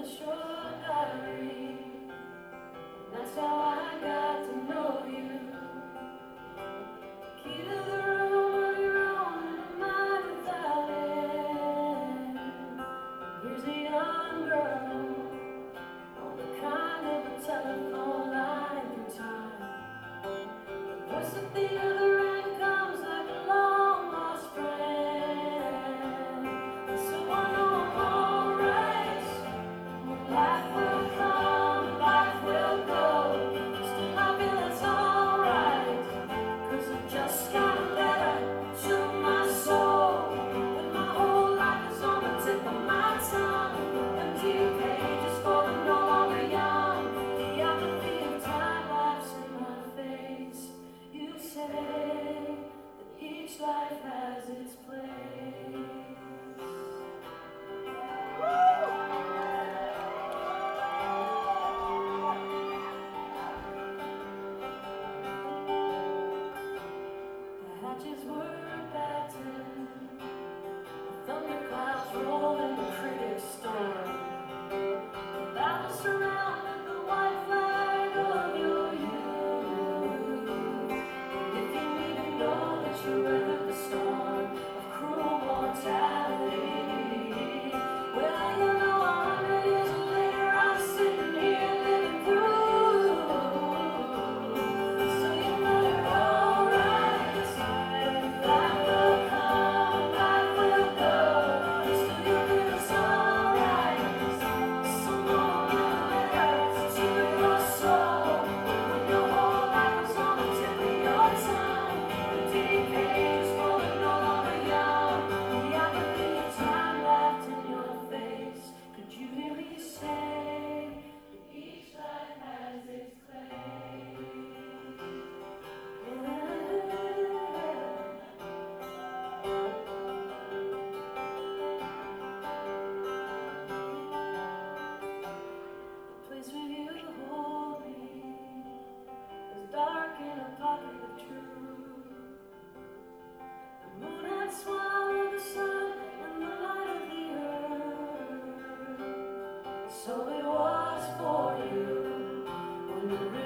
a short diary. That's how I got to know you. Key to the room on your own and a mind without end. Here's a young girl on the kind of a telephone line through time. The voice at the other end comes like a long lost friend. And so I know I'm alright. Life will come, life will go. Still I feel it's alright. 'Cause I just got a letter to my soul. When my whole life is on the tip of my tongue. Empty pages for the no longer young. The apathy of time laughs in my face. You say that each life has its place. The hatches were battened, the thunderclouds rolled in the critics' storm. The battle surrounded the white flag of your youth. If you need to know that you weathered the storm of cruel mortality, well, you know 100 years later I'm sitting here living through. So you know you're alright. Life will come, life will go. Still you feel it's alright. Someone will letter to your soul. When your whole life is on the tip of your tongue. Empty pages full of no longer young. The apathy of time left in your face. Could you hear me say that each life has its place? The place where you hold me is dark in a pocket of truth. The moon had swallowed the sun and the light of the earth. So it was for you when the